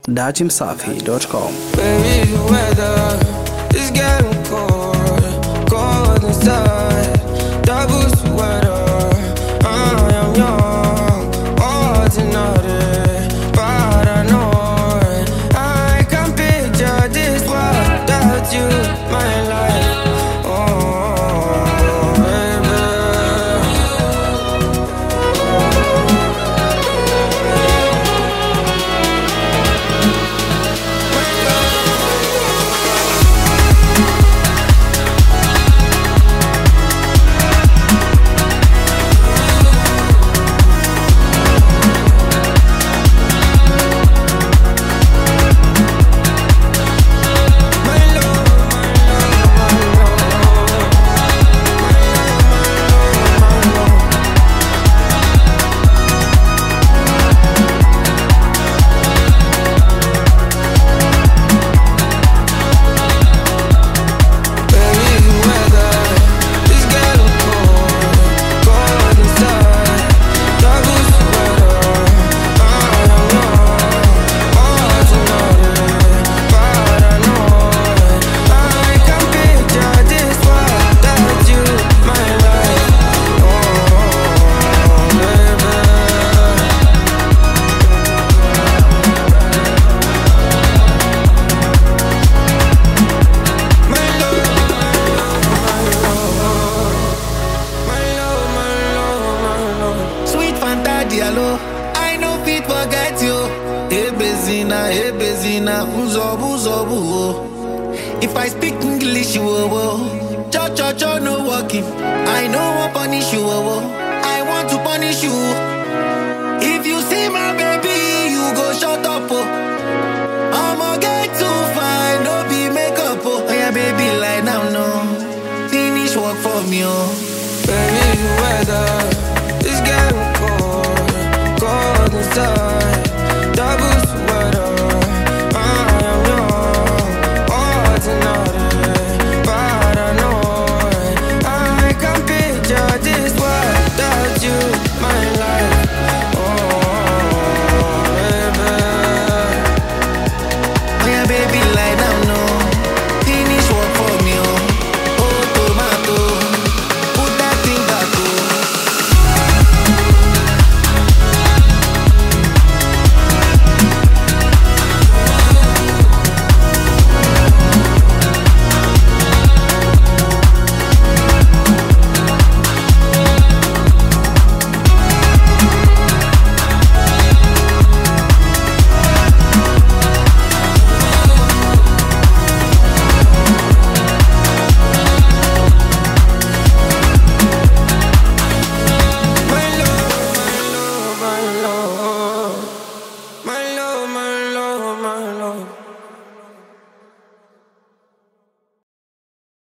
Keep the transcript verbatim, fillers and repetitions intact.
dachimsafi dot com. Baby, the weather is getting cold, cold inside. Double sweater, I am young, ordinary, paranoid. I can picture this world without you, my life. I know fit forget you. Hey Bezina, hey Bezina, uzobu uzobu. If I speak English, you oh, cho cho cho no working. I know what punish you oh, I want to punish you. If you see my baby, you go shut up oh. I'ma get too fine, no be makeup oh. Oh yeah, baby, lie down no. Finish work for me oh. Baby, the weather is getting cold, cold inside. Double